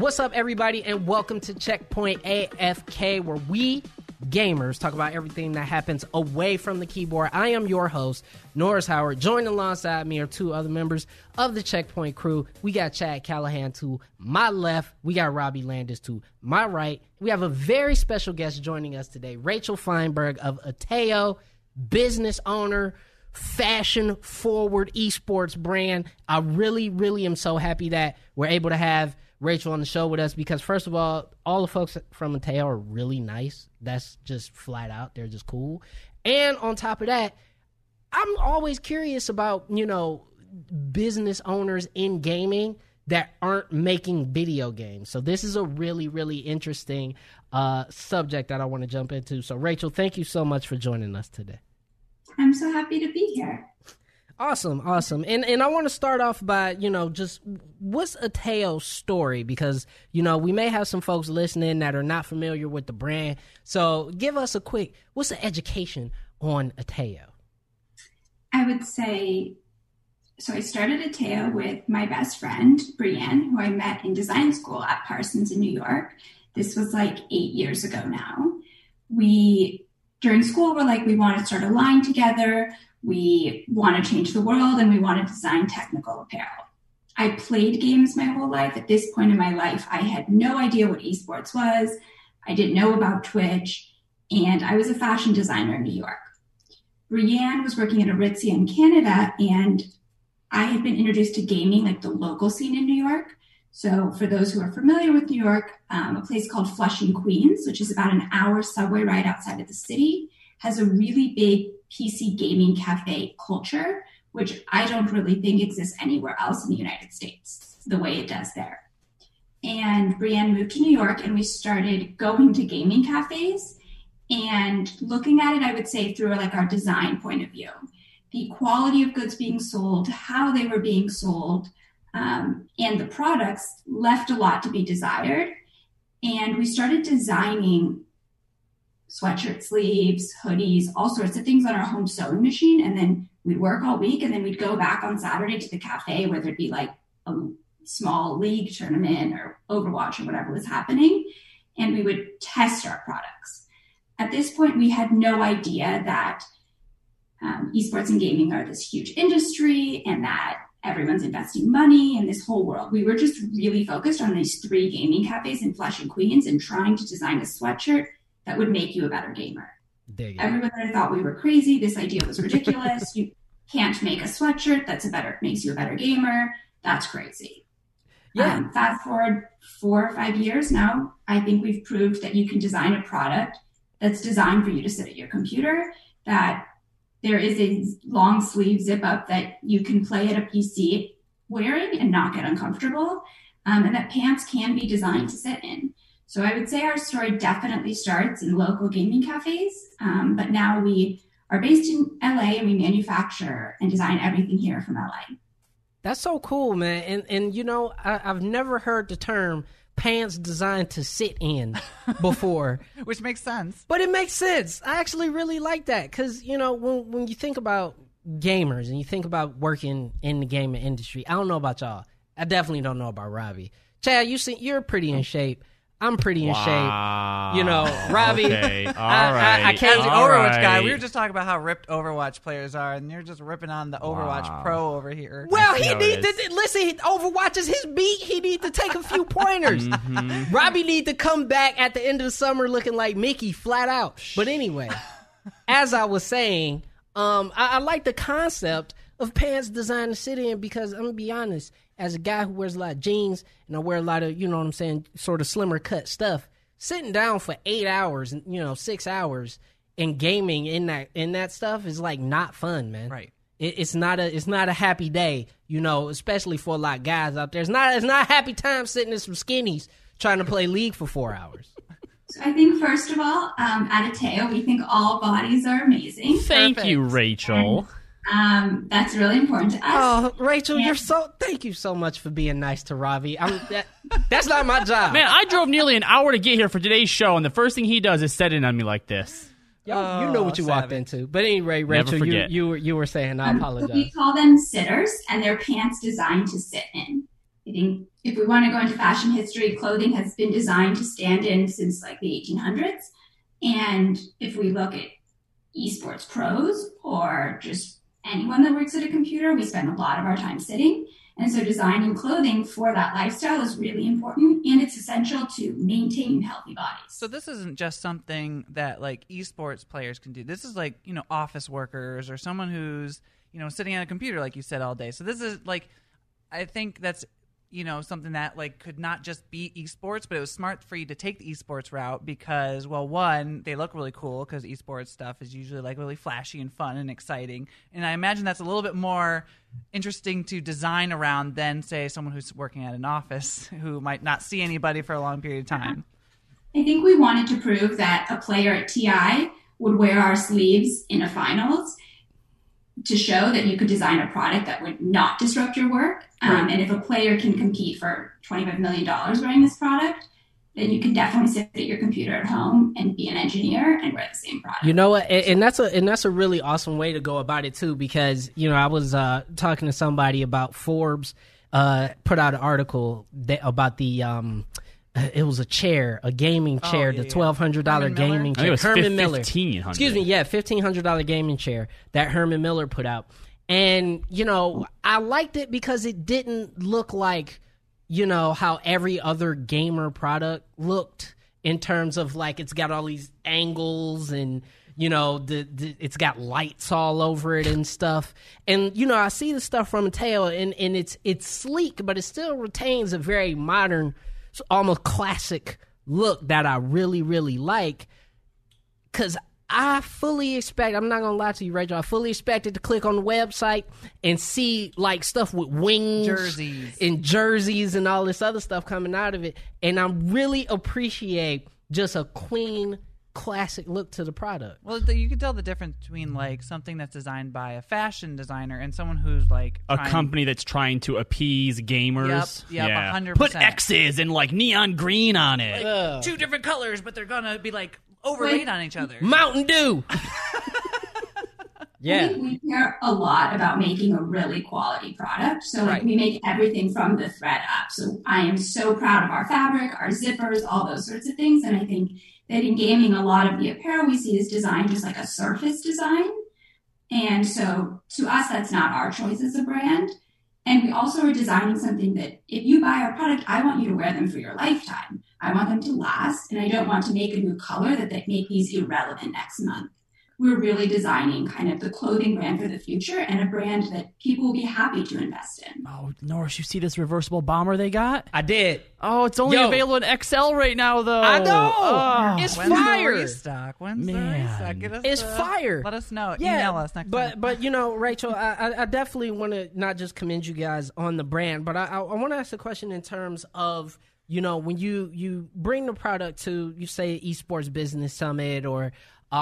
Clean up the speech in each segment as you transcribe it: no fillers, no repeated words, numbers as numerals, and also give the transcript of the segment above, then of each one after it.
What's up, everybody, and welcome to Checkpoint AFK, where we gamers talk about everything that happens away from the keyboard. I am your host, Norris Howard. Joined alongside me are two other members of the Checkpoint crew. We got Chad Callahan to my left. We got Robbie Landis to my right. We have a very special guest joining us today, Rachel Feinberg of Ateo, business owner, fashion-forward esports brand. I really am so happy that we're able to have Rachel on the show with us because, first of all the folks from Ateo are really nice. That's just flat out. They're just cool. And on top of that, I'm always curious about, business owners in gaming that aren't making video games. So this is a really interesting subject that I want to jump into. So, Rachel, thank you so much for joining us today. I'm so happy to be here. Awesome. And I want to start off by, just what's Ateo's story? Because, we may have some folks listening that are not familiar with the brand. So give us what's the education on Ateo? I would say, so I started Ateo with my best friend, Brienne, who I met in design school at Parsons in New York. This was like 8 years ago now. During school, we're like, we want to start a line together. We want to change the world, and we want to design technical apparel. I played games my whole life. At this point in my life, I had no idea what esports was. I didn't know about Twitch, and I was a fashion designer in New York. Brienne was working at Aritzia in Canada, and I had been introduced to gaming, like the local scene in New York. So for those who are familiar with New York, a place called Flushing, Queens, which is about an hour subway ride outside of the city, has a really big PC gaming cafe culture, which I don't really think exists anywhere else in the United States, the way it does there. And Brienne moved to New York, and we started going to gaming cafes and looking at it, I would say, through like our design point of view. The quality of goods being sold, how they were being sold, and the products left a lot to be desired. And we started designing sweatshirt sleeves, hoodies, all sorts of things on our home sewing machine. And then we'd work all week, and then we'd go back on Saturday to the cafe where there'd be like a small league tournament or Overwatch or whatever was happening. And we would test our products. At this point, we had no idea that esports and gaming are this huge industry and that everyone's investing money in this whole world. We were just really focused on these 3 gaming cafes in Flushing, Queens, and trying to design a sweatshirt that would make you a better gamer. Everyone there thought we were crazy. This idea was ridiculous. You can't make a sweatshirt makes you a better gamer. That's crazy. Yeah. Fast forward 4 or 5 years now, I think we've proved that you can design a product that's designed for you to sit at your computer, that there is a long sleeve zip up that you can play at a PC wearing and not get uncomfortable, and that pants can be designed to sit in. So I would say our story definitely starts in local gaming cafes, but now we are based in LA, and we manufacture and design everything here from LA. That's so cool, man. And I've never heard the term pants designed to sit in before. Which makes sense. But it makes sense. I actually really like that because, when you think about gamers and you think about working in the gaming industry, I don't know about y'all. I definitely don't know about Robbie. Chad, you're pretty in shape. I'm pretty in shape. Robbie. Okay. All right. I can't. As the Overwatch guy, we were just talking about how ripped Overwatch players are, and you're just ripping on the Overwatch pro over here. Well, he needs to listen. Overwatch is his beat. He needs to take a few pointers. Robbie need to come back at the end of the summer looking like Mickey, flat out. But anyway, as I was saying, I like the concept of pants designed to sit in because I'm gonna be honest. As a guy who wears a lot of jeans and I wear a lot of, sort of slimmer cut stuff, sitting down for 8 hours, 6 hours and gaming in that stuff is like not fun, man. Right. It's not a happy day, especially for a lot of guys out there. It's not a happy time sitting in some skinnies trying to play League for 4 hours. So I think, first of all, at Ateo, we think all bodies are amazing. Thank you, Rachel. That's really important to us. Oh, Rachel, thank you so much for being nice to Robbie. That's not my job. Man, I drove nearly an hour to get here for today's show, and the first thing he does is set in on me like this. You know what you walked into. But anyway, Rachel, you were saying, I apologize. We call them sitters, and they're pants designed to sit in. I think if we want to go into fashion history, clothing has been designed to stand in since like the 1800s. And if we look at esports pros or just anyone that works at a computer, we spend a lot of our time sitting. And so designing clothing for that lifestyle is really important, and it's essential to maintain healthy bodies. So this isn't just something that like esports players can do. This is like, office workers or someone who's, sitting at a computer, like you said, all day. So this is like, I think that's, something that like could not just be esports, but it was smart for you to take the esports route because, well, one, they look really cool because esports stuff is usually like really flashy and fun and exciting. And I imagine that's a little bit more interesting to design around than, say, someone who's working at an office who might not see anybody for a long period of time. I think we wanted to prove that a player at TI would wear our sleeves in a finals to show that you could design a product that would not disrupt your work. And if a player can compete for $25 million wearing this product, then you can definitely sit at your computer at home and be an engineer and wear the same product. You know what? And that's a really awesome way to go about it too, because, I was talking to somebody about Forbes, put out an article about the, it was a gaming chair, the $1,200 gaming chair. I think it was Herman Miller. $1,500 gaming chair that Herman Miller put out. And, I liked it because it didn't look like, how every other gamer product looked in terms of like it's got all these angles and, it's got lights all over it and stuff. And, I see the stuff from Mateo and it's sleek, but it still retains a very modern, almost classic look that I really, really like. Because I fully expect, I'm not going to lie to you, Rachel, I fully expected to click on the website and see like stuff with wings jerseys and all this other stuff coming out of it. And I really appreciate just a clean, classic look to the product. Well, you can tell the difference between like something that's designed by a fashion designer and someone who's like a company that's trying to appease gamers. Yep, yeah. 100%. Put X's and like neon green on it. Like, two different colors, but they're gonna be like overlaid on each other. Mountain Dew. Yeah, we care a lot about making a really quality product. So we make everything from the thread up. So I am so proud of our fabric, our zippers, all those sorts of things. And I think that in gaming, a lot of the apparel we see is designed just like a surface design. And so to us, that's not our choice as a brand. And we also are designing something that if you buy our product, I want you to wear them for your lifetime. I want them to last, and I don't want to make a new color that make these irrelevant next month. We're really designing kind of the clothing brand for the future and a brand that people will be happy to invest in. Oh, Norris, you see this reversible bomber they got? I did. Oh, it's only available in XL right now, though. I know. Oh, it's When's fire. The restock? When's the restock? Get us it's fire. Let us know. Yeah, email us next time. But Rachel, I definitely want to not just commend you guys on the brand, but I want to ask a question in terms of, when you bring the product to, you say, Esports Business Summit or to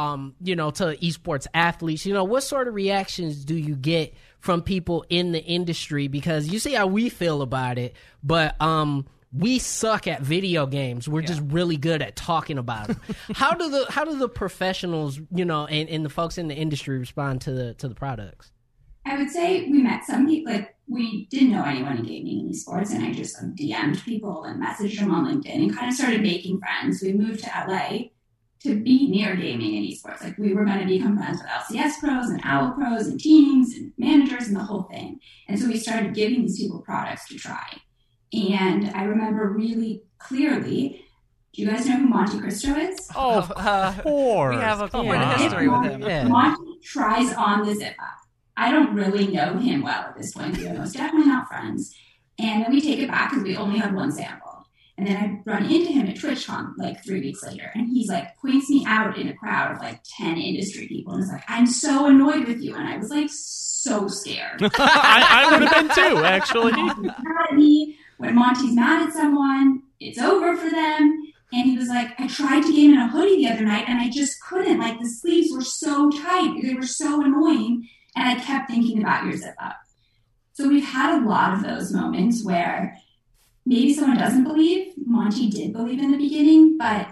esports athletes, what sort of reactions do you get from people in the industry? Because you see how we feel about it, but we suck at video games. We're just really good at talking about them. How do the professionals, and the folks in the industry respond to the products? I would say we met some people, like we didn't know anyone in gaming and esports, and I just DM'd people and messaged them on LinkedIn and kind of started making friends. We moved to LA to be near gaming and esports. Like we were going to become friends with LCS pros and OWL pros and teams and managers and the whole thing. And so we started giving these people products to try. And I remember really clearly, do you guys know who Monte Cristo is? Oh, of course. We have quite a history with him. Yeah. Monte tries on the zip up. I don't really know him well at this point. We are most definitely not friends. And then we take it back because we only had one sample. And then I run into him at TwitchCon like 3 weeks later. And he's like, points me out in a crowd of like 10 industry people. And he's like, I'm so annoyed with you. And I was like, so scared. I would have been too, actually. When Monty's mad at someone, it's over for them. And he was like, I tried to game in a hoodie the other night and I just couldn't. Like the sleeves were so tight. They were so annoying. And I kept thinking about your zip up. So we've had a lot of those moments where maybe someone doesn't believe. Monty did believe in the beginning, but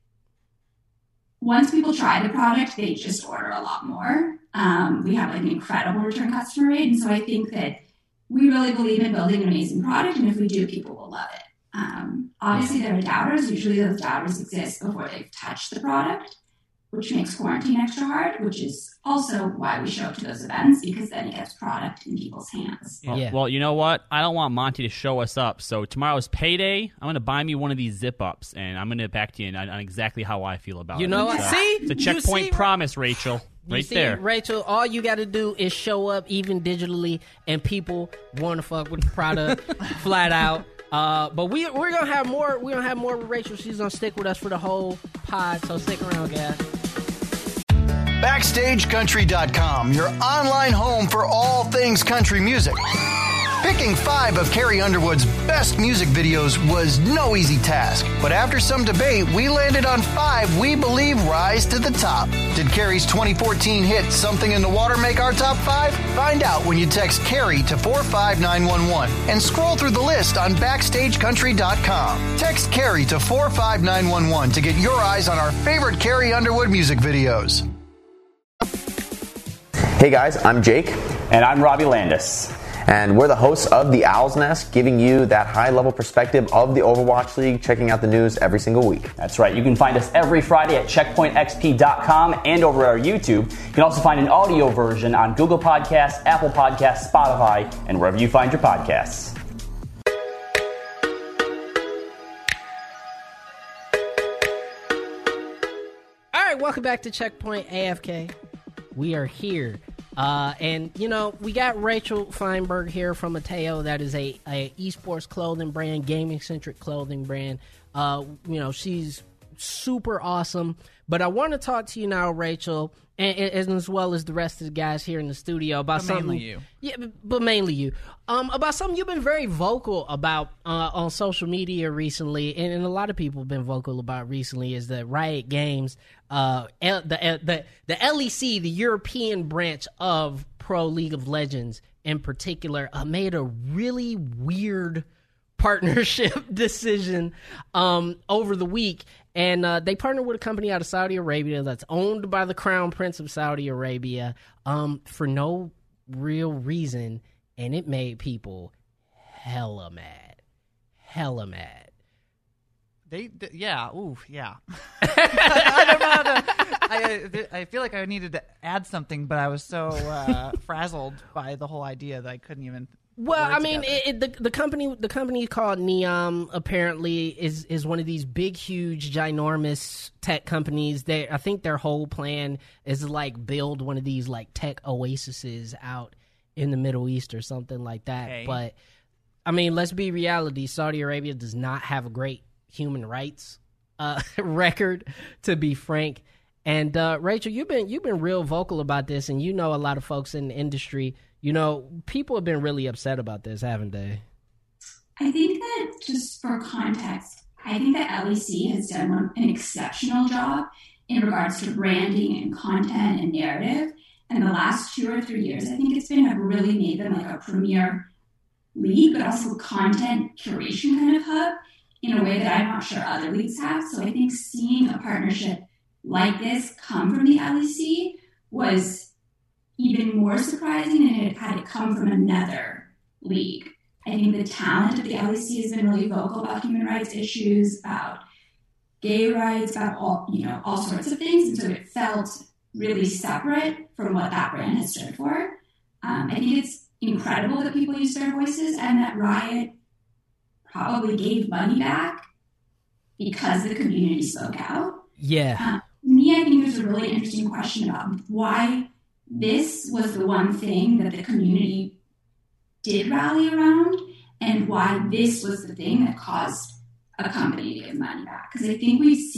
once people try the product, they just order a lot more. We have like an incredible return customer rate. And so I think that we really believe in building an amazing product, and if we do, people will love it. Obviously, there are doubters. Usually those doubters exist before they've touched the product, which makes quarantine extra hard, which is also why we show up to those events, because then it gets product in people's hands. Well, you know what? I don't want Monty to show us up. So tomorrow's payday. I'm going to buy me one of these zip-ups, and I'm going to get back to you on exactly how I feel about it. You know what? See? It's a checkpoint promise, Rachel. Right there. Rachel, all you got to do is show up, even digitally, and people want to fuck with the product flat out. But we're gonna have more. We're gonna have more with Rachel. She's gonna stick with us for the whole pod. So stick around, guys. BackstageCountry.com, your online home for all things country music. Picking 5 of Carrie Underwood's best music videos was no easy task, but after some debate, we landed on 5 we believe rise to the top. Did Carrie's 2014 hit Something in the Water make our top 5? Find out when you text Carrie to 45911 and scroll through the list on BackstageCountry.com. Text Carrie to 45911 to get your eyes on our favorite Carrie Underwood music videos. Hey guys, I'm Jake. And I'm Robbie Landis. And we're the hosts of The Owl's Nest, giving you that high-level perspective of the Overwatch League, checking out the news every single week. That's right. You can find us every Friday at checkpointxp.com and over our YouTube. You can also find an audio version on Google Podcasts, Apple Podcasts, Spotify, and wherever you find your podcasts. All right, welcome back to Checkpoint AFK. We are here. And, you know, we got Rachel Feinberg here from Mateo. That is a esports clothing brand, gaming-centric clothing brand. You know, she's super awesome. But I want to talk to you now, Rachel, and as well as the rest of the guys here in the studio about something. Mainly you. Yeah, but mainly you. About something you've been very vocal about on social media recently, and a lot of people have been vocal about recently, is that Riot Games, the LEC, the European branch of Pro League of Legends in particular, made a really weird partnership decision over the week. And they partnered with a company out of Saudi Arabia that's owned by the Crown Prince of Saudi Arabia for no real reason, and it made people hella mad. Hella mad. Yeah. I don't know how to. I feel like I needed to add something, but I was so frazzled by the whole idea that I couldn't even. Well, I mean, the company called Neom apparently is one of these big, huge, ginormous tech companies. I think their whole plan is to like build one of these like tech oases out in the Middle East or something like that. Okay. But I mean, let's be reality. Saudi Arabia does not have a great human rights record, to be frank. And Rachel, you've been real vocal about this, and you know a lot of folks in the industry. You know, people have been really upset about this, haven't they? I think that, just for context, I think that LEC has done an exceptional job in regards to branding and content and narrative. And the last 2 or 3 years, I think have really made them like a premier league, but also a content curation kind of hub in a way that I'm not sure other leagues have. So I think seeing a partnership like this come from the LEC was even more surprising than had it come from another league. I think the talent of the LEC has been really vocal about human rights issues, about gay rights, about all sorts of things, and so it felt really separate from what that brand has stood for. I think it's incredible that people use their voices, and that Riot probably gave money back because the community spoke out. Yeah. To me, I think there's a really interesting question about why this was the one thing that the community did rally around, and why this was the thing that caused a company to give money back. Because I think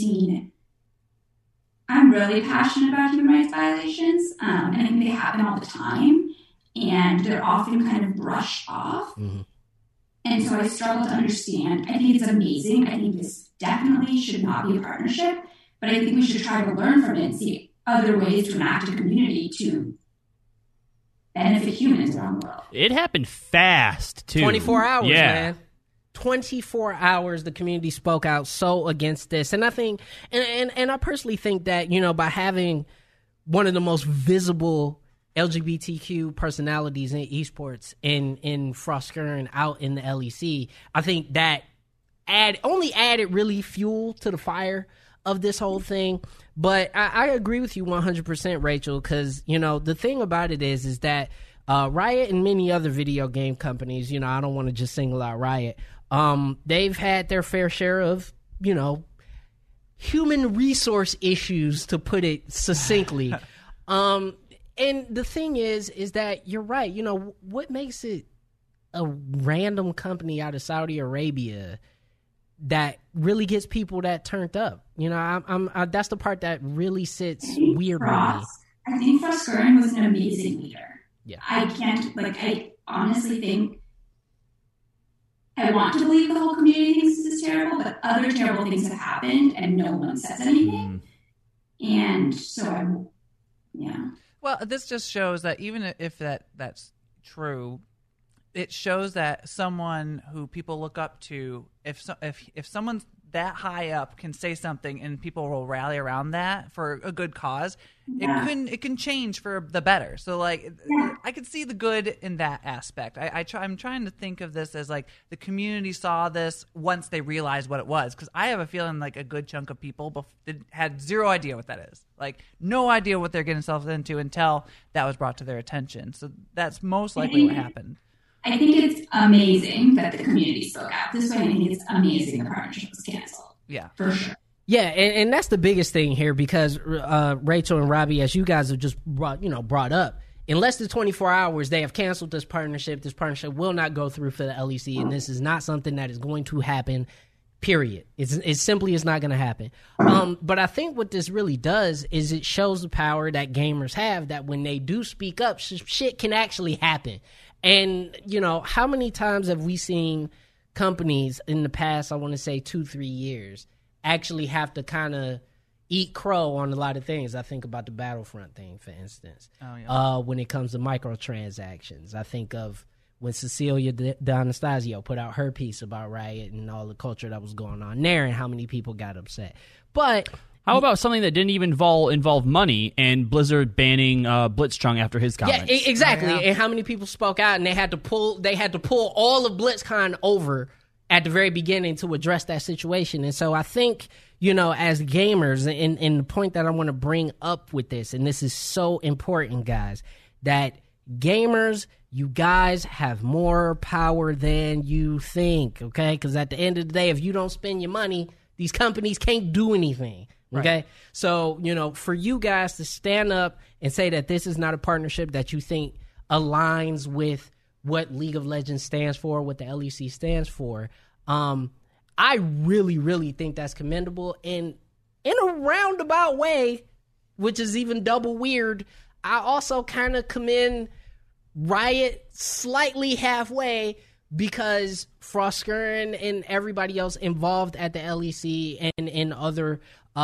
I'm really passionate about human rights violations, and I think they happen all the time, and they're often kind of brushed off. Mm-hmm. And so I struggle to understand. I think it's amazing. I think this definitely should not be a partnership, but I think we should try to learn from it and see other ways to enact a community to benefit humans around the world. It happened fast, too. 24 hours, man. 24 hours the community spoke out so against this. And I think, and I personally think that, you know, by having one of the most visible LGBTQ personalities in esports in Frost Current out in the LEC, I think that only added really fuel to the fire of this whole thing. But I agree with you 100%, Rachel, because, you know, the thing about it is that Riot and many other video game companies, you know, I don't want to just single out Riot, they've had their fair share of, you know, human resource issues, to put it succinctly. And the thing is that you're right. You know, what makes it a random company out of Saudi Arabia that really gets people that turned up? You know, that's the part that really sits weird with me. I think Frost Current was an amazing leader. Yeah. I honestly think, I want to believe the whole community thinks this is terrible, but other terrible things have happened and no one says anything. And so, yeah. Well, this just shows that even if that's true, it shows that someone who people look up to, if someone's that high up can say something and people will rally around that for a good cause, it can change for the better. So like, I could see the good in that aspect. I'm trying to think of this as like the community saw this once they realized what it was, because I have a feeling like a good chunk of people had zero idea what that is, like no idea what they're getting themselves into until that was brought to their attention. So that's most likely what happened. I think it's amazing that the community spoke out. This way, I think it's amazing the partnership was canceled. Yeah, for sure. Yeah, and that's the biggest thing here, because Rachel and Robbie, as you guys have just brought up, in less than 24 hours, they have canceled this partnership. This partnership will not go through for the LEC, and this is not something that is going to happen, period. It simply is not going to happen. But I think what this really does is it shows the power that gamers have, that when they do speak up, shit can actually happen. And, you know, how many times have we seen companies in the past, I want to say 2-3 years, actually have to kind of eat crow on a lot of things? I think about the Battlefront thing, for instance. Oh, yeah. When it comes to microtransactions, I think of when Cecilia D'Anastasio put out her piece about Riot and all the culture that was going on there and how many people got upset. But how about something that didn't even involve money, and Blizzard banning Blitzchung after his comments? Yeah, exactly. Oh, yeah. And how many people spoke out, and they had to pull all of BlitzCon over at the very beginning to address that situation. And so I think, you know, as gamers, and the point that I want to bring up with this, and this is so important, guys, that gamers, you guys have more power than you think, okay? Because at the end of the day, if you don't spend your money, these companies can't do anything. Okay, right. So, you know, for you guys to stand up and say that this is not a partnership that you think aligns with what League of Legends stands for, what the LEC stands for, I really, really think that's commendable. And in a roundabout way, which is even double weird, I also kind of commend Riot slightly halfway, because Frost Current and everybody else involved at the LEC and in other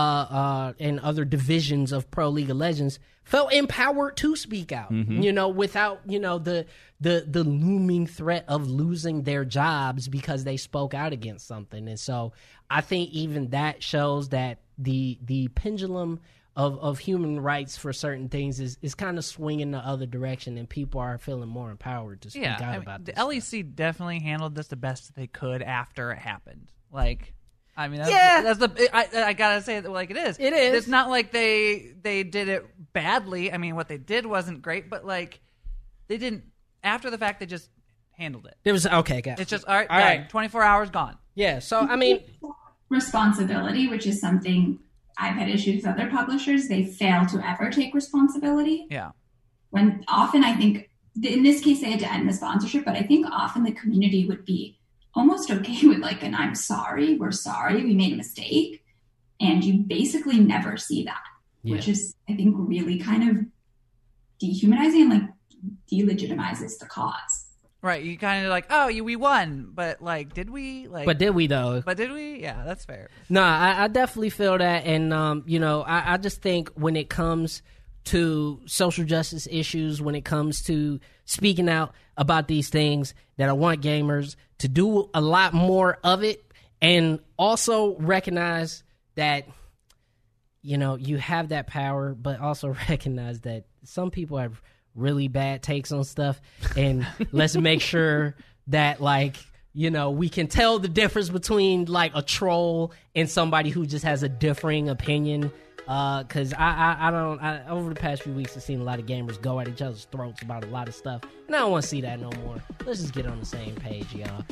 divisions of Pro League of Legends felt empowered to speak out, you know, without, you know, the looming threat of losing their jobs because they spoke out against something. And so I think even that shows that the pendulum of human rights for certain things is kind of swinging the other direction, and people are feeling more empowered to speak out about this. The LEC definitely handled this the best they could after it happened. Like, I mean, I gotta say it like it is. It is. It's not like they did it badly. I mean, what they did wasn't great, but like they didn't. After the fact, they just handled it. It was okay, guys. It's just all right. 24 hours gone. Yeah. So I mean, responsibility, which is something I've had issues with other publishers. They fail to ever take responsibility. Yeah. When often I think, in this case, they had to end the sponsorship, but I think often the community would be almost okay with like an "I'm sorry, we're sorry, we made a mistake," and you basically never see that, which is, I think, really kind of dehumanizing and like delegitimizes the cause. Right, you kind of like, oh, we won, but like, did we? Like, but did we though? But did we? Yeah, that's fair. No, I definitely feel that, and you know, I just think when it comes to social justice issues, when it comes to speaking out about these things, that I want gamers to do a lot more of it, and also recognize that, you know, you have that power, but also recognize that some people have really bad takes on stuff, and let's make sure that, like, you know, we can tell the difference between, like, a troll and somebody who just has a differing opinion. Because I over the past few weeks, I've seen a lot of gamers go at each other's throats about a lot of stuff, and I don't want to see that no more. Let's just get on the same page, y'all.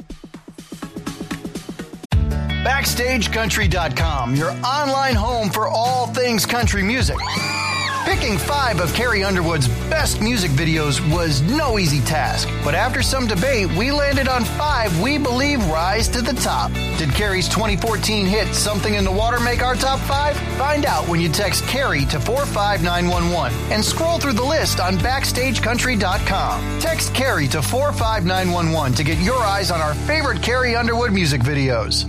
BackstageCountry.com, your online home for all things country music. Picking 5 of Carrie Underwood's best music videos was no easy task, but after some debate, we landed on 5 we believe rise to the top. Did Carrie's 2014 hit Something in the Water make our top 5? Find out when you text Carrie to 45911 and scroll through the list on BackstageCountry.com. Text Carrie to 45911 to get your eyes on our favorite Carrie Underwood music videos.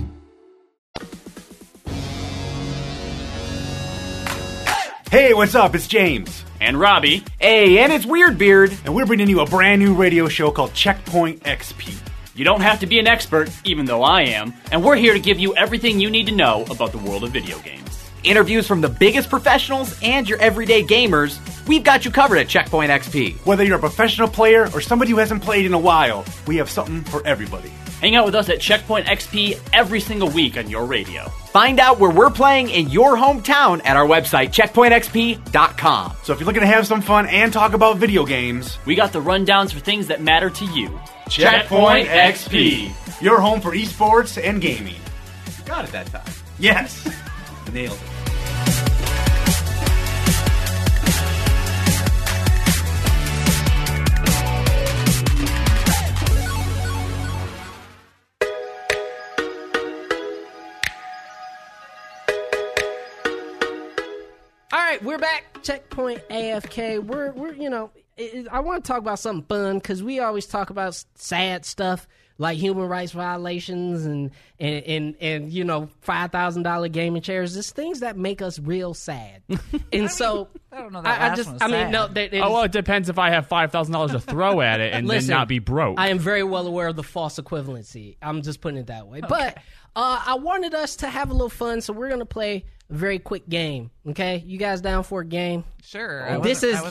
Hey, what's up? It's James. And Robbie. Hey, and it's Weird Beard. And we're bringing you a brand new radio show called Checkpoint XP. You don't have to be an expert, even though I am, and we're here to give you everything you need to know about the world of video games. Interviews from the biggest professionals and your everyday gamers, we've got you covered at Checkpoint XP. Whether you're a professional player or somebody who hasn't played in a while, we have something for everybody. Hang out with us at Checkpoint XP every single week on your radio. Find out where we're playing in your hometown at our website, checkpointxp.com. So if you're looking to have some fun and talk about video games, we got the rundowns for things that matter to you. Checkpoint XP, your home for esports and gaming. Got it that time. Yes. Nailed it. We're back. Checkpoint AFK. We're you know, I want to talk about something fun because we always talk about sad stuff like human rights violations and you know, $5,000 gaming chairs. Just things that make us real sad. And so I don't know. That it depends if I have $5,000 to throw at it and then not be broke. I am very well aware of the false equivalency. I'm just putting it that way. Okay. But I wanted us to have a little fun, so we're gonna play a very quick game. Okay, you guys down for a game? Sure. This is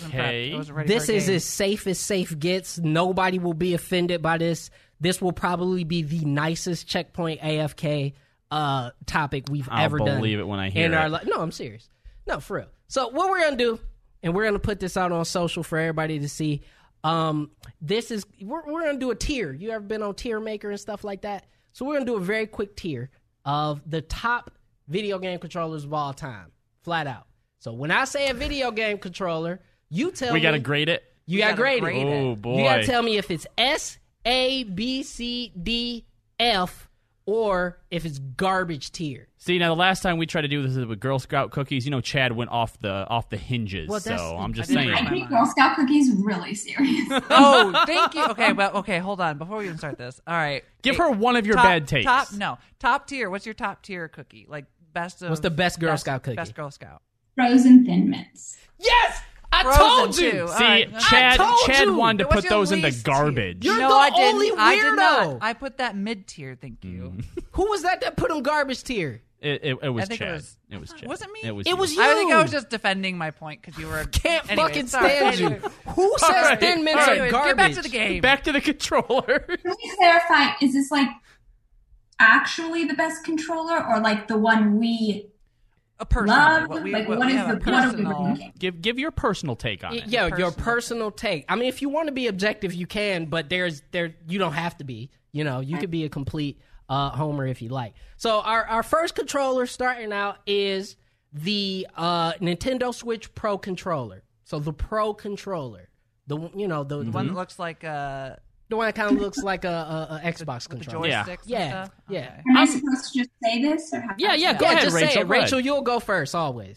as safe gets. Nobody will be offended by this. This will probably be the nicest Checkpoint AFK topic we've ever done. I'll believe it when I hear it. No, I'm serious. No, for real. So what we're going to do, and we're going to put this out on social for everybody to see, we're going to do a tier. You ever been on Tier Maker and stuff like that? So we're going to do a very quick tier of the top video game controllers of all time, flat out. So when I say a video game controller, you tell me. We got to grade it? You got to grade it. Oh, boy. You got to tell me if it's S, A, B, C, D, F, or if it's garbage tier. See, now the last time we tried to do this with Girl Scout cookies, you know, Chad went off the hinges. Well, so I'm just saying. I take Girl Scout cookies really serious. Oh, thank you. Okay, hold on. Before we even start this, all right, give her one of your bad takes. Top tier. What's your top tier cookie? Like best of. What's the best Girl Scout cookie? Best Girl Scout. Frozen Thin Mints. Yes. I Frozen told you. Too. See, right. Chad wanted to put those in the garbage. You're no, the I didn't. only weirdo. I did not. I put that mid tier. Thank you. Who was that put him garbage tier? It was I think Chad. it was Chad. Wasn't me. It was you. I think I was just defending my point because you were. Can't anyway, fucking stand you. Who says right. 10 minutes Anyways, are garbage? Get back to the game. Back to the controller. Can we clarify? Is this like actually the best controller, or like the one we love? What are we thinking? Give your personal take on it. Yeah, your personal take. I mean, if you want to be objective, you can, but you don't have to be. You know, you could be a complete homer if you like. So our first controller starting out is the Nintendo Switch Pro controller. So the Pro controller, the one that looks like the one that kind of looks like a Xbox controller. Joysticks yeah. Okay. Am I supposed to just say this or have Go ahead, just Rachel. say it. Rachel, you'll go first always.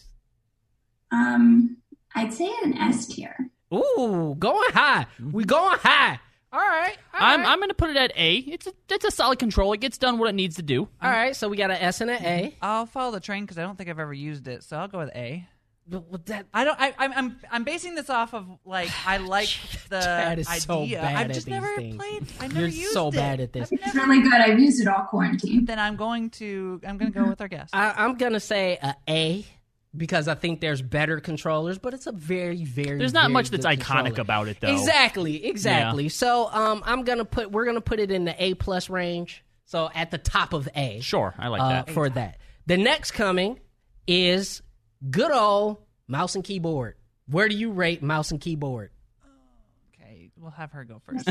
I'd say an S tier. Ooh, going high. We going high. All right. I'm going to put it at A. It's a solid controller. It gets done what it needs to do. All right, so we got an S and an A. I'll follow the train because I don't think I've ever used it, so I'll go with A. But that, I'm basing this off of like I like the Chad is idea. so bad I've at just these never things. played. I never You're used so it. bad at this. It's really good. I've used it all quarantine. Then I'm going to go with our guest. I'm gonna say a A because I think there's better controllers, but it's a very, very There's not very much that's good iconic controller. about it, though. Exactly. Yeah. So we're gonna put it in the A+ range. So at the top of A. Sure, I like that. For that. The next coming is good old mouse and keyboard. Where do you rate mouse and keyboard? Okay, we'll have her go first.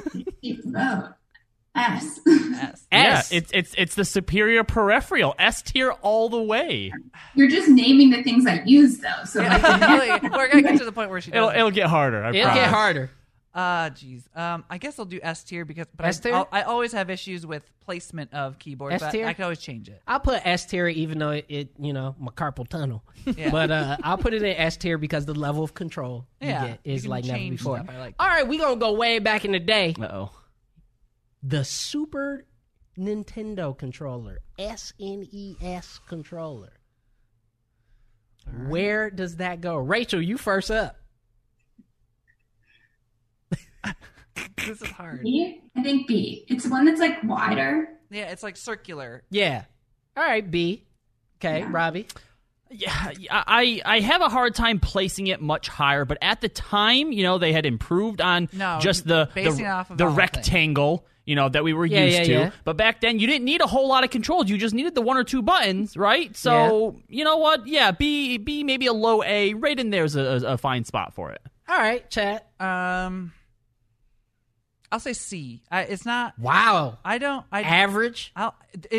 S. S. Yeah, it's the superior peripheral. S tier all the way. You're just naming the things I use, though. So We're gonna get to the point where she does. It'll get harder. It'll get harder. Jeez. I guess I'll do S tier because S tier? I always have issues with placement of keyboards. S But tier? I can always change it. I'll put S tier even though it my carpal tunnel. Yeah. But I'll put it in S tier because the level of control you Yeah, get is you can like never change before. stuff. I like All right, we're going to go way back in the day. Uh-oh. The Super Nintendo controller, SNES controller. Where does that go? Rachel, you first up. This is hard. B? I think B. It's the one that's like wider. Yeah, it's like circular. Yeah. All right, B. Okay, Yeah. Robbie. Yeah, I have a hard time placing it much higher, but at the time, they had improved on just basing it off of the the whole rectangle, that we were used to. Yeah. But back then, you didn't need a whole lot of controls. You just needed the one or two buttons, right? So, you know what? Yeah, B, maybe a low A. Right in there's a fine spot for it. All right, chat. I'll say C. It's not. Wow. Average? I'm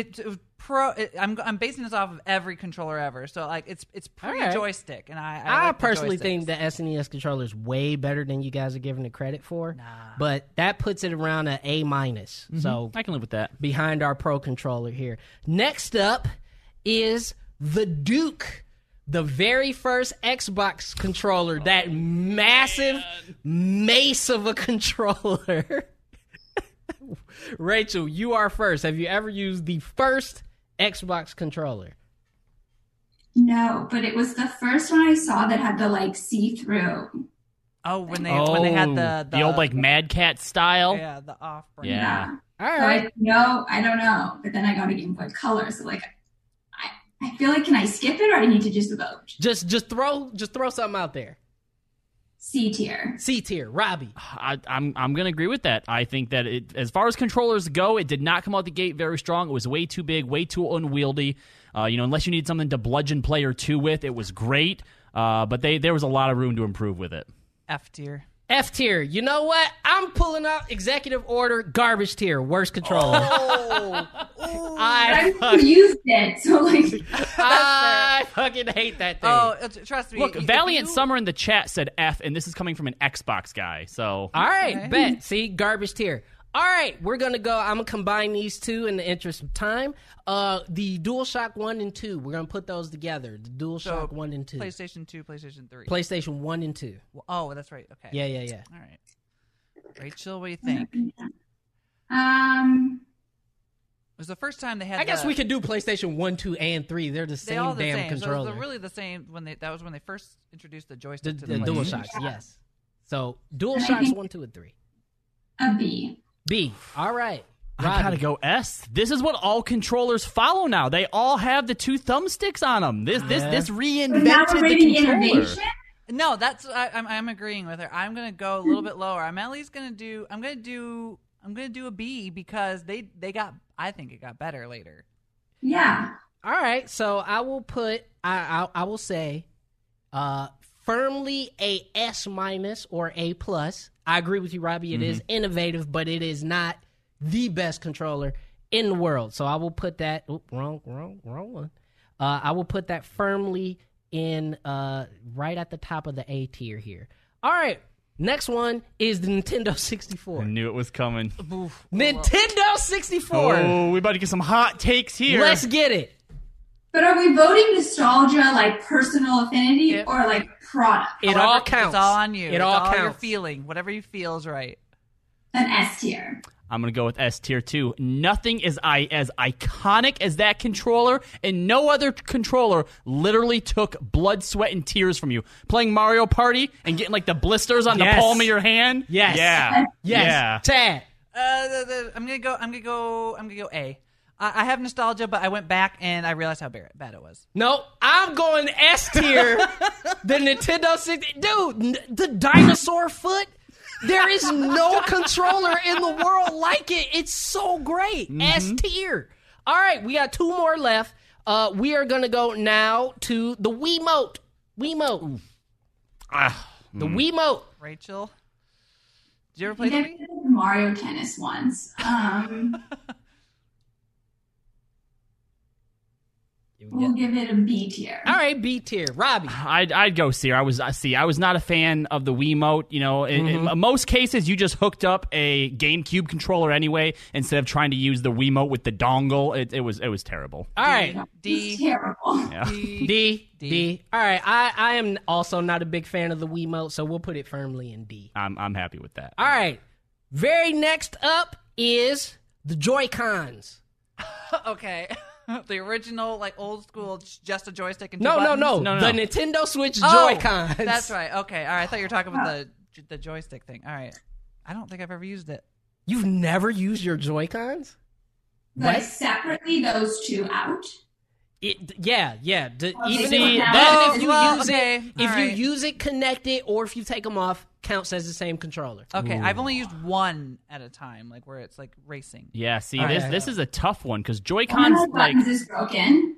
basing this off of every controller ever. So like it's pre-joystick, and I like personally the think the SNES controller is way better than you guys are giving it credit for. But that puts it around an A-. So I can live with that. Behind our Pro controller here. Next up is the Duke. The very first Xbox controller, that massive mace of a controller. Rachel, you are first. Have you ever used the first Xbox controller? No, but it was the first one I saw that had the see-through. Oh, when they had the old Mad Cat style. Yeah, the off-brand. Yeah. All right. So I don't know. But then I got a Game Boy Color, so I feel like, can I skip it or I need to just vote? Just throw something out there. C tier. C tier. Robbie. I'm going to agree with that. I think that as far as controllers go, it did not come out the gate very strong. It was way too big, way too unwieldy. Unless you need something to bludgeon player 2 with, it was great. But there was a lot of room to improve with it. F tier. F tier. You know what? I'm pulling out executive order garbage tier. Worst controller. I used it, so I fucking hate that thing. Oh, trust me. Look, Valiant Summer in the chat said F, and this is coming from an Xbox guy. So all right, bet. See, garbage tier. All right, we're gonna go. I'm gonna combine these two in the interest of time. The DualShock 1 and 2. We're gonna put those together. The DualShock 1 and 2. PlayStation 2, PlayStation 3. PlayStation 1 and 2. Oh, that's right. Okay. Yeah. All right. Rachel, what do you think? It was the first time they had. I guess we could do PlayStation 1, 2, and 3. They're the same damn controller. So they're really the same that was when they first introduced the joystick to the the DualShocks. Yes. So DualShocks 1, 2, and 3. A B. B. All right. Robbie. I gotta go S. This is what all controllers follow now. They all have the 2 thumbsticks on them. This reinvented the controller. Innovation? No, that's I'm agreeing with her. I'm gonna go a little bit lower. I'm at least gonna do a B because I think it got better later. Yeah. All right. So I will put I will say firmly a S- or A+. I agree with you, Robbie. It is innovative, but it is not the best controller in the world. So I will put that. Wrong one. I will put that firmly in right at the top of the A tier here. All right. Next one is the Nintendo 64. I knew it was coming. Nintendo 64. Oh, we about to get some hot takes here. Let's get it. But are we voting nostalgia, personal affinity, or product? It all counts. It's all on you. It all all your counts. feeling. Whatever you feel is right. An S tier. I'm going to go with S tier too. Nothing is as iconic as that controller, and no other controller literally took blood, sweat, and tears from you. Playing Mario Party and getting the blisters on the palm of your hand. Yes. Yeah. Yes. Yeah. Chad. I'm gonna go A. I have nostalgia, but I went back and I realized how bad it was. No, I'm going S tier. The Nintendo 60. Dude, the dinosaur foot. There is no controller in the world like it. It's so great. S tier. All right, we got 2 more left. We are going to go now to the Wiimote. The Wiimote. Rachel, did you ever play the Wii? Mario Tennis once. We'll give it a B tier. All right, B tier. Robbie. I'd go C. I was not a fan of the Wiimote. You know, in most cases, you just hooked up a GameCube controller anyway instead of trying to use the Wiimote with the dongle. It was terrible. All right, D. It's terrible. Yeah. D. All right, I am also not a big fan of the Wiimote, so we'll put it firmly in D. I'm happy with that. All right, very next up is the Joy-Cons. Okay. The original, like, old school, just a joystick and two No. buttons? The Nintendo Switch Joy-Cons. That's right. Okay. All right. I thought you were talking about the joystick thing. All right. I don't think I've ever used it. You've never used your Joy-Cons? Like separately, those 2 out? Even if you use it connected, or if you take them off, counts as the same controller. Okay, I've only used one at a time, like where it's like racing. Yeah, see, this is a tough one because Joy-Cons buttons is broken.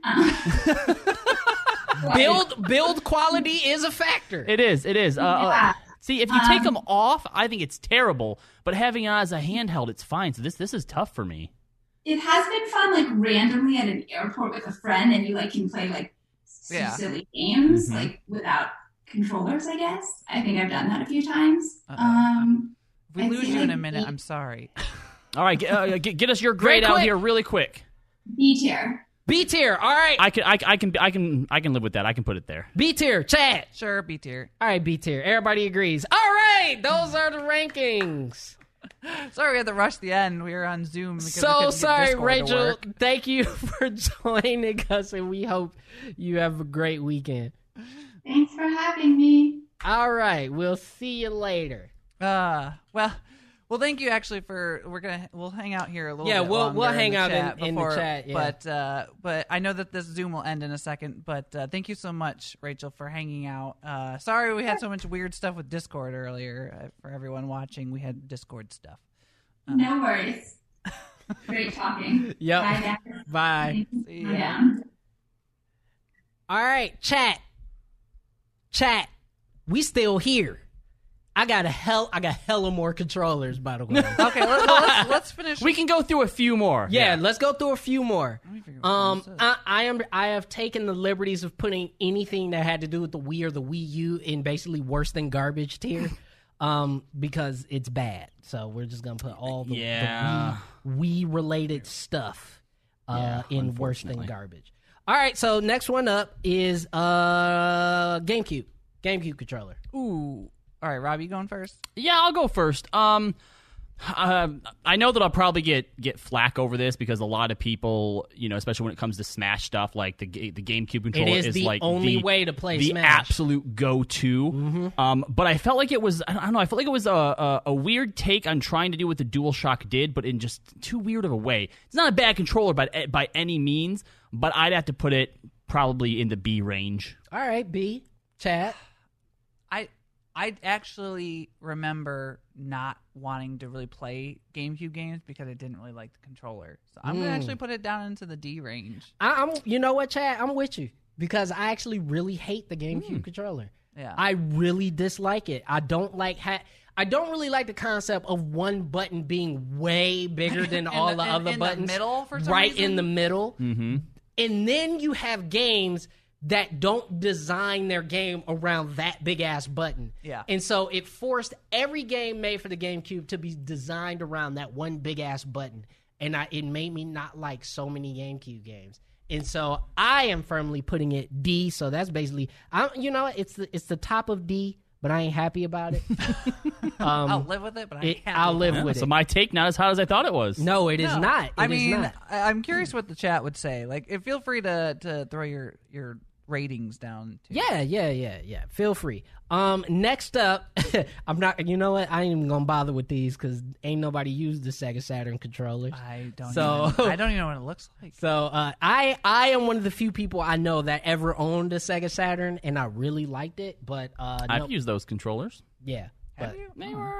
Build quality is a factor. It is. See, if you take them off, I think it's terrible. But having it as a handheld, it's fine. So this is tough for me. It has been fun, like randomly at an airport with a friend, and you like can play like silly games like without controllers. I guess I think I've done that a few times. If we lose you in a minute, I'm sorry. All right, get us your grade out here really quick. B tier. B tier. All right. I can live with that. I can put it there. B tier. Chad. Sure, B tier. All right, B tier. Everybody agrees. All right, those are the rankings. Sorry, we had to rush the end. We were on Zoom. So sorry, Rachel. Thank you for joining us, and we hope you have a great weekend. Thanks for having me. All right, we'll see you later. Well, thank you actually we'll hang out here a little bit. Yeah, we'll longer hang out in the chat. Yeah. But I know that this Zoom will end in a second. But thank you so much, Rachel, for hanging out. Sorry we had so much weird stuff with Discord earlier. For everyone watching, we had Discord stuff. No worries. Great talking. Yep. Bye, guys. Bye. See ya. Yeah. All right, chat. We still here. I got hella more controllers, by the way. Okay, let's finish. We can go through a few more. Yeah, let's go through a few more. Let me figure out what this is. I have taken the liberties of putting anything that had to do with the Wii or the Wii U in basically worse than garbage tier, because it's bad. So we're just gonna put all the Wii related stuff in worse than garbage. All right, so next one up is GameCube controller. Ooh. All right, Rob, you going first? Yeah, I'll go first. I know that I'll probably get flack over this because a lot of people, especially when it comes to Smash stuff, like the GameCube controller is the like only way to play the Smash. absolute go-to. But I felt like it was I felt like it was a weird take on trying to do what the DualShock did, but in just too weird of a way. It's not a bad controller by any means, but I'd have to put it probably in the B range. All right, B. Chad. I actually remember not wanting to really play GameCube games because I didn't really like the controller. So I'm going to actually put it down into the D range. You know what, Chad? I'm with you because I actually really hate the GameCube controller. Yeah. I really dislike it. I don't really like the concept of one button being way bigger than all the other buttons. In the middle for some right reason? in the middle. Mm-hmm. And then you have games that don't design their game around that big-ass button. Yeah. And so it forced every game made for the GameCube to be designed around that one big-ass button. And it made me not like so many GameCube games. And so I am firmly putting it D. So that's basically, it's the top of D, but I ain't happy about it. I'll live with it, but I ain't happy. I'll live with it. So my take not as hot as I thought it was. No, it is not. I mean, I'm curious what the chat would say. Like, feel free to throw your ratings down too. Yeah. Feel free. Next up, I'm not. You know what? I ain't even gonna bother with these because ain't nobody used the Sega Saturn controllers. I don't So even know what it looks like. So I am one of the few people I know that ever owned a Sega Saturn, and I really liked it. But I've used those controllers. Yeah, Have you?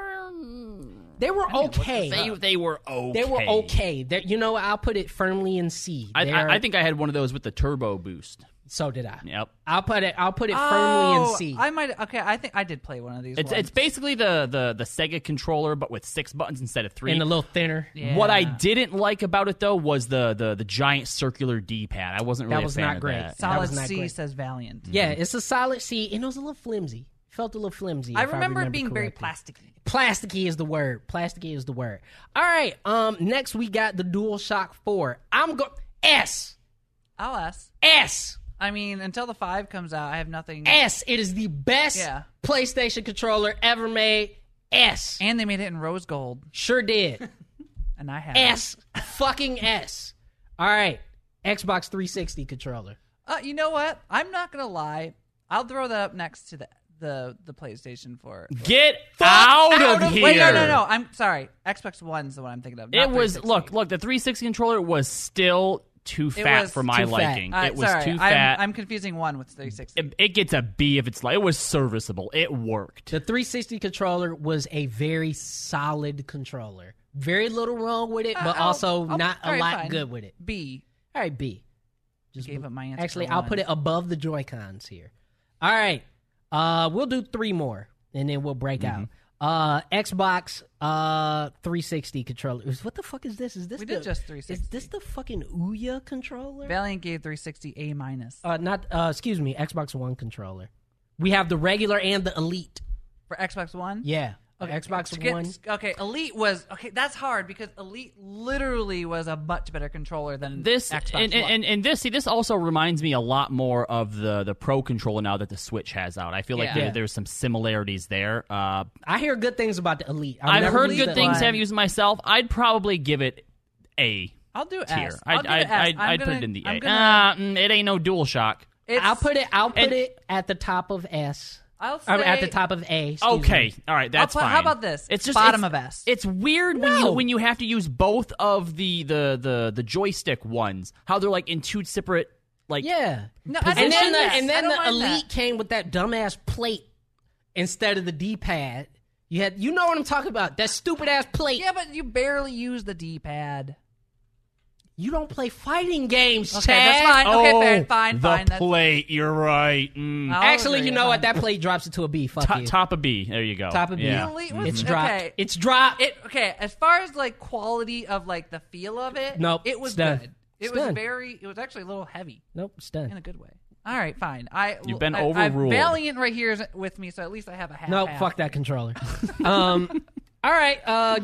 they were okay. They were okay. They were okay. You know, I'll put it firmly in C. I think I had one of those with the turbo boost. So did I. Yep. I'll put it firmly in C. I might. Okay, I think I did play one of these. It's basically the Sega controller, but with 6 buttons instead of 3, and a little thinner. Yeah. What I didn't like about it though was the giant circular D-pad. I wasn't really That was a fan not of great. that. Solid was not C great. says Valiant. Yeah, it's a solid C, and it was a little flimsy. Felt a little flimsy. I if remember it being correctly. very plasticky. Plasticky is the word. Plasticky is the word. All right. Next we got the DualShock 4. I'm go S. I'll ask. S. I mean, until the 5 comes out, I have nothing. S. It is the best Yeah. PlayStation controller ever made. S. And they made it in rose gold, Sure did. and I have S. Fucking S. All right. Xbox 360 controller. You know what? I'm not gonna lie. I'll throw that up next to the PlayStation 4. Get out of here! Wait, no. I'm sorry. Xbox One's the one I'm thinking of. Not It was 360. look. The 360 controller was still too fat was for my too fat. liking. It was sorry, too fat. I'm confusing one with 360. It gets a B if it's like it was serviceable. It worked. The 360 controller was a very solid controller. Very little wrong with it, but also not a lot fine. good with it. B. All right, B. Just Gave up my answer. Actually, for I'll one. put it above the Joy-Cons here. All right. We'll do 3 more, and then we'll break out. Xbox 360 controller. What the fuck is this? Is this We did just 360. Is this the fucking Ouya controller? Valiant gave 360 A minus Excuse me, Xbox One controller. We have the regular and the Elite. for Xbox One. Yeah. Okay, Xbox One. Okay, Elite was That's hard because Elite literally was a much better controller than This Xbox and, One. this also reminds me a lot more of the Pro controller now that the Switch has out. I feel like Yeah. there's some similarities there. I hear good things about the Elite. I've never heard used good the things. Elite. Have used it myself. I'd probably give it A I'll do tier. S. I'll give it S. I'd put it in the A. It ain't no DualShock. I'll put it at the top of S. I'll say At the top of A. excuse Okay, me. all right, that's fine. How about this? It's just bottom of S. It's weird when you have to use both of the joystick ones. How they're like in 2 separate Yeah. No, I don't And then mind that. the I don't mind Elite that. came with that dumbass plate instead of the D-pad. You know what I'm talking about? That stupid ass plate. Yeah, but you barely use the D-pad. You don't play fighting games, Okay, Chad. that's fine. Okay, fine. The That's- plate. You're right. I'll Actually, agree, you know fine. what? That plate drops it to a B. Fuck you. Top of B. There you go. Top of B. Yeah. Elite was It's dropped. okay. It's dropped. Okay, as far as like quality of like the feel of it, Nope, it was it's done. good. It's It was done. it was actually a little heavy Nope, it's in done. a good way. All right, fine. You've been I overruled. Valiant right here is with me, so at least I have a half. Nope, fuck that controller. All right,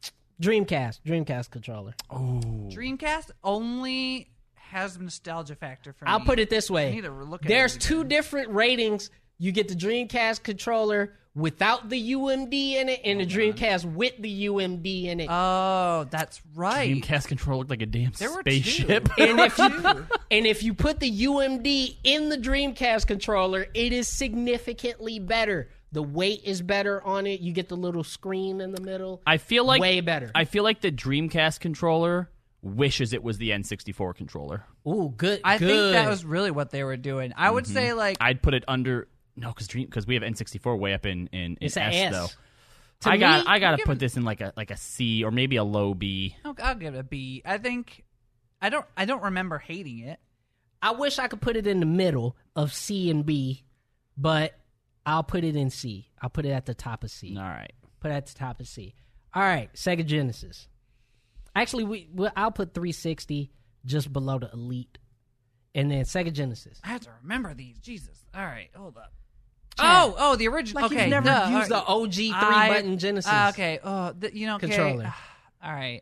Dreamcast controller. Dreamcast only has nostalgia factor for me. I'll put it this I way. need to look at There's it 2 different ratings. You get the Dreamcast controller without the UMD in it, and the Dreamcast with the UMD in it. Oh, that's right. Dreamcast controller looked like a damn There were spaceship. 2. And if you put the UMD in the Dreamcast controller, it is significantly better. The weight is better on it. You get the little screen in the middle. I feel like way better. I feel like the Dreamcast controller wishes it was the N64 controller. Ooh, good. I think good. that was really what they were doing. I would say like I'd put it under because we have N64 way up in It's S, an S. though. To I me, gotta give put it- this in like a C or maybe a low B. I'll give it a B. I think I don't remember hating it. I wish I could put it in the middle of C and B, but I'll put it in C. I'll put it at the top of C. All right. Put it at the top of C. All right, Sega Genesis. Actually, I'll put 360 just below the Elite, and then Sega Genesis. I have to remember these. Jesus. All right, hold up. Chad, Oh, the original. Like okay, you've never duh. used the All OG right. 3-button Genesis. Okay. Oh, okay. Controller. All right.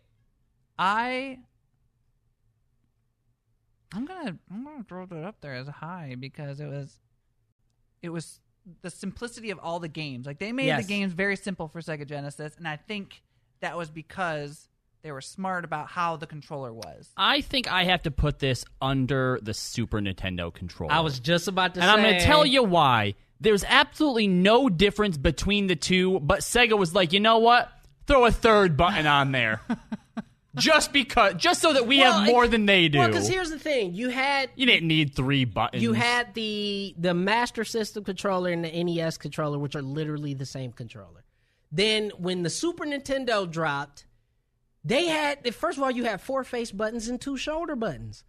I'm gonna throw that up there as a high because it was the simplicity of all the games. Like they made Yes. the games very simple for Sega Genesis, and I think that was because they were smart about how the controller was. I think I have to put this under the Super Nintendo controller. I was just about to say. And I'm going to tell you why. There's absolutely no difference between the two, but Sega was like, you know what? Throw a third button on there. Just so that we have more than they do. Well, because here's the thing. You didn't need 3 buttons. You had the Master System controller and the NES controller, which are literally the same controller. Then when the Super Nintendo dropped, first of all, you had 4 face buttons and 2 shoulder buttons.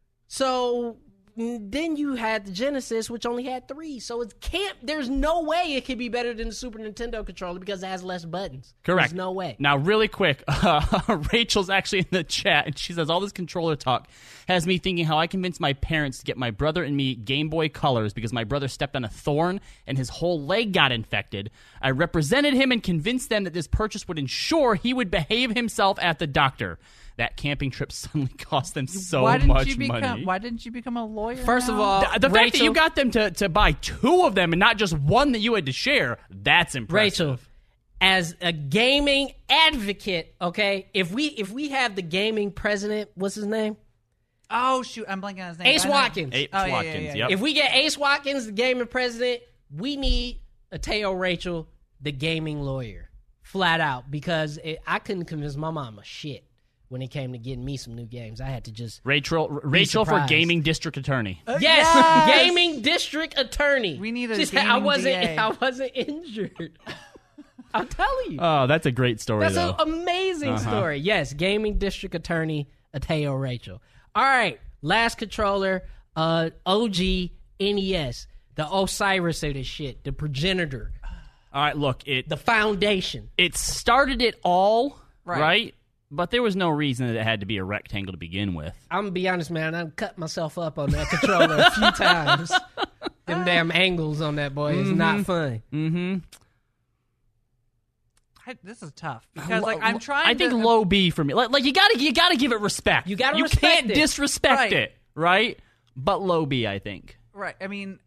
So then you had the Genesis, which only had 3. So there's no way it could be better than the Super Nintendo controller because it has less buttons. Correct. There's no way. Now, really quick, Rachel's actually in the chat, and she says, all this controller talk has me thinking how I convinced my parents to get my brother and me Game Boy Colors because my brother stepped on a thorn and his whole leg got infected. I represented him and convinced them that this purchase would ensure he would behave himself at the doctor. That camping trip suddenly cost them so much money. Why didn't you become a lawyer? First of all, the fact that you got them to buy 2 of them and not just one that you had to share, that's impressive. Rachel, as a gaming advocate, okay, if we have the gaming president, what's his name? Oh, shoot, I'm blanking on his name. Ace Watkins. Ace Watkins, yep. If we get Ace Watkins, the gaming president, we need a Teo Rachel, the gaming lawyer, flat out, because I couldn't convince my mama shit when it came to getting me some new games. I had to just Rachel for gaming district attorney. Yes, gaming district attorney. We need a she said, I wasn't injured. I'm telling you. Oh, that's a great story. That's an amazing story. Yes, gaming district attorney Ateo Rachel. All right, last controller, OG NES, the Osiris of this shit, the progenitor. All right, look, the foundation. It started it all, right? But there was no reason that it had to be a rectangle to begin with. I'm going to be honest, man. I cut myself up on that controller a few times. Them damn angles on that boy is not fun. Mm-hmm. This is tough because I'm trying. I think low B for me. Like you gotta give it respect. You gotta respect it. You can't disrespect it, right? But low B, I think. Right. I mean,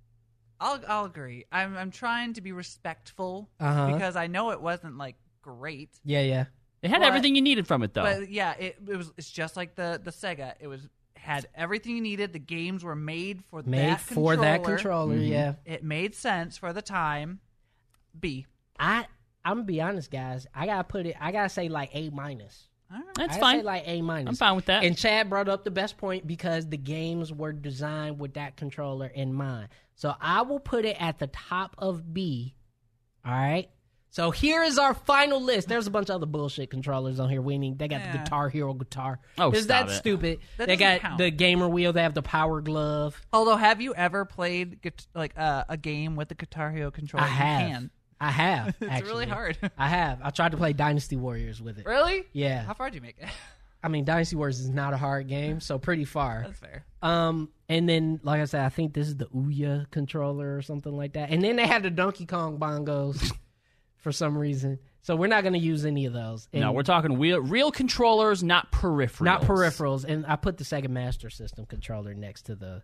I'll agree. I'm trying to be respectful because I know it wasn't like great. Yeah. It had everything you needed from it, though. But yeah, it's just like the Sega. It had everything you needed. The games were made for that controller. Yeah. It made sense for the time. B. I'm gonna be honest, guys. I gotta say like A-. That's fine. Say like A-. I'm fine with that. And Chad brought up the best point because the games were designed with that controller in mind. So I will put it at the top of B. All right. So here is our final list. There's a bunch of other bullshit controllers on here. They got the Guitar Hero guitar. Oh, Is that stupid? They got the Gamer Wheel. They have the Power Glove. Although, have you ever played a game with the Guitar Hero controller? I have. It's actually. really hard. I have. I tried to play Dynasty Warriors with it. Really? Yeah. How far did you make it? I mean, Dynasty Warriors is not a hard game, so pretty far. That's fair. And then, like I said, I think this is the Ouya controller or something like that. And then they had the Donkey Kong bongos for some reason. So we're not going to use any of those. And no, we're talking real controllers, not peripherals. Not peripherals. And I put the Sega Master System controller next to the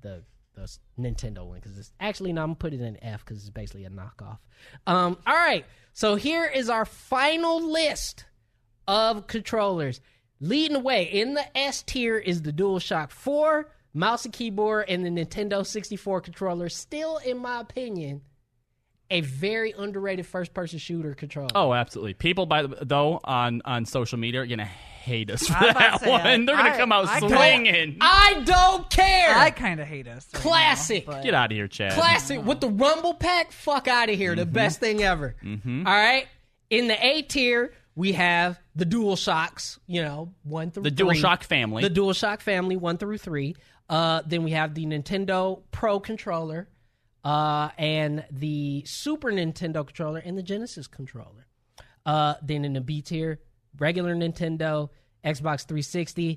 Nintendo one because it's actually, no, I'm going to put it in F because it's basically a knockoff. All right. So here is our final list of controllers. Leading the way in the S tier is the DualShock 4, mouse and keyboard, and the Nintendo 64 controller. Still, in my opinion, a very underrated first-person shooter controller. Oh, absolutely. People, on social media are going to hate us for that one. They're going to come out swinging. I don't care. I kind of hate us. Classic. Right now, Get out of here, Chad. Classic. With the Rumble Pack, fuck out of here. The best thing ever. Mm-hmm. All right? In the A tier, we have the DualShocks, 1 through 3. The DualShock family. The DualShock family, 1 through 3. Then we have the Nintendo Pro controller, and the Super Nintendo controller, and the Genesis controller. Then in the B tier, regular Nintendo, Xbox 360.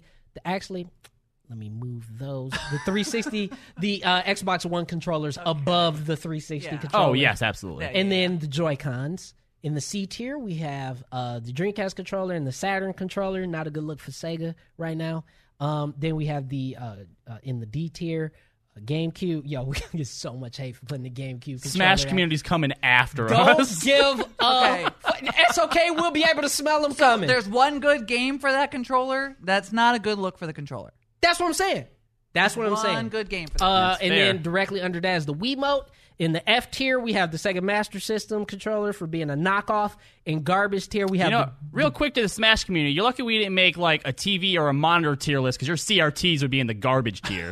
Let me move those. The 360, the Xbox One controllers above the 360 controller. Oh, yes, absolutely. And then the Joy-Cons. In the C tier, we have the Dreamcast controller and the Saturn controller. Not a good look for Sega right now. Then we have in the D tier, GameCube. Yo, we get so much hate for putting the GameCube. Smash community's coming after Don't us. give up. It's okay. We'll be able to smell them coming. There's one good game for that controller. That's not a good look for the controller. That's what I'm saying. That's what I'm saying. One good game for that. And then directly under that is the Wiimote. In the F tier, we have the Sega Master System controller for being a knockoff. In garbage tier, we have real quick to the Smash community, you're lucky we didn't make like a TV or a monitor tier list because your CRTs would be in the garbage tier.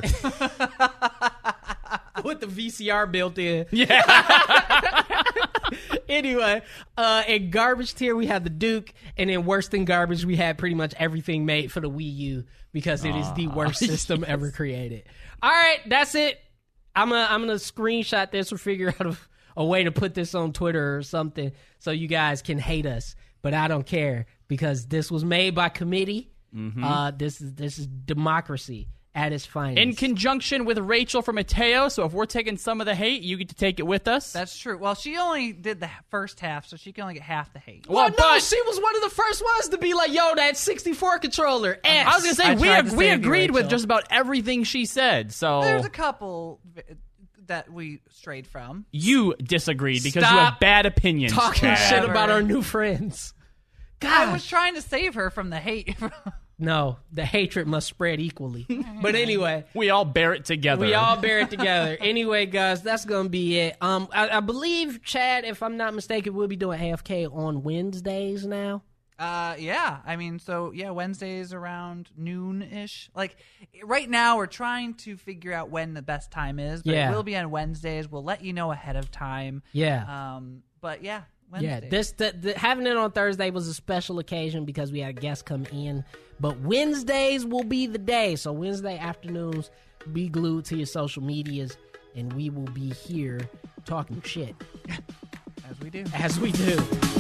With the VCR built in. Yeah. Anyway, in garbage tier, we have the Duke. And in worse than garbage, we had pretty much everything made for the Wii U because it is the worst system ever created. All right, that's it. I'm gonna screenshot this or figure out a way to put this on Twitter or something so you guys can hate us. But I don't care because this was made by committee. Mm-hmm. This is democracy at its finest. In conjunction with Rachel from Mateo, so if we're taking some of the hate, you get to take it with us. That's true. Well, she only did the first half, so she can only get half the hate. Well, no, she was one of the first ones to be like, yo, that 64 controller. I was going to say, we agreed with just about everything she said. So there's a couple that we strayed from. You disagreed because you have bad opinions. Talking shit about our new friends. God. I was trying to save her from the hate. No, the hatred must spread equally. But anyway. We all bear it together. Anyway, guys, that's going to be it. I believe, Chad, if I'm not mistaken, we'll be doing AFK on Wednesdays now. Yeah. I mean, Wednesdays around noon-ish. Like, right now we're trying to figure out when the best time is. But it will be on Wednesdays. We'll let you know ahead of time. Yeah. But, yeah. Wednesdays. Yeah, having it on Thursday was a special occasion because we had guests come in. But Wednesdays will be the day. So Wednesday afternoons, be glued to your social medias, and we will be here talking shit. As we do.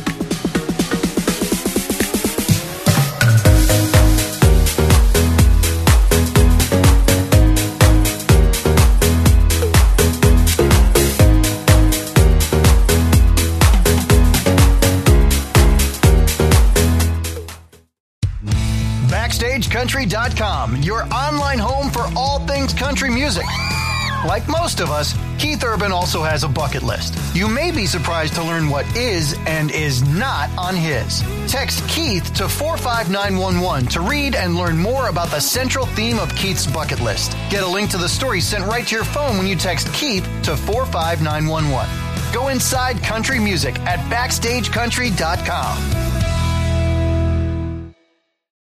BackstageCountry.com, your online home for all things country music. Like most of us, Keith Urban also has a bucket list. You may be surprised to learn what is and is not on his. Text Keith to 45911 to read and learn more about the central theme of Keith's bucket list. Get a link to the story sent right to your phone when you text Keith to 45911. Go inside country music at BackstageCountry.com.